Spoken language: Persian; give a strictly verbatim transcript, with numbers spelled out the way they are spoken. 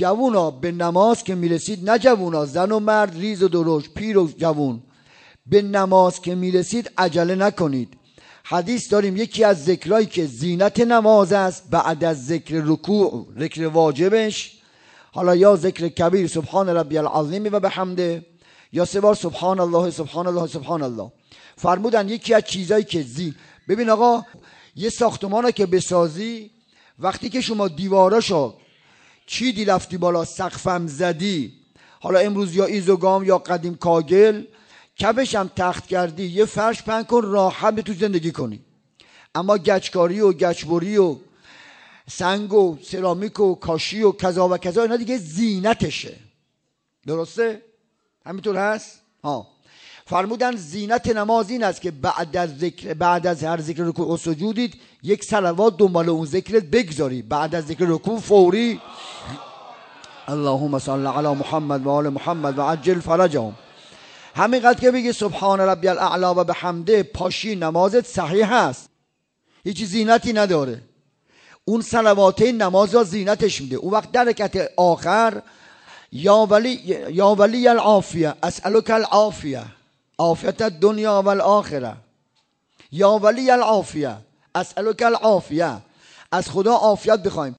جوونا به نماز که میرسید، نه جوونا، زن و مرد، ریز و درشت، پیر و جوون، به نماز که میرسید عجله نکنید. حدیث داریم یکی از ذکرهایی که زینت نماز است بعد از ذکر رکوع، ذکر واجبش، حالا یا ذکر کبیر سبحان ربی العظیم و بحمده، یا سه بار سبحان الله سبحان الله سبحان الله. فرمودن یکی از چیزایی که زی ببین آقا، یه ساختمانو که بسازی، وقتی که شما دیواراشو چیدی رفتی بالا، سقفم زدی، حالا امروز یا ایزوگام یا قدیم کاگل، کبش هم تخت کردی، یه فرش پهن کن راحت به تو زندگی کنی. اما گچکاری و گچبری و سنگ و سرامیک و کاشی و کذا و کذا اینا دیگه زینتشه. درسته؟ همینطور هست؟ ها. فرمودن زینت نماز این است که بعد از ذکر، بعد از هر ذکر رکوع و سجودید یک صلوات دنبال اون ذکرت بگذاری. بعد از ذکر رکوع فوری اللهم صل علی محمد و آل محمد و عجل فرجهم. همینقدر که بگی سبحان ربی الاعلی و بحمده، پاشی نمازت صحیح هست، هیچ زینتی نداره. اون صلوات نماز را زینتش میده. اون وقت در رکعت آخر یا ولی یا ولی العافیه اسالک العافیه عافیت الدنیا و الاخره، یا ولی العافیه اسالک العافیه، از خدا عافیت بخوایم.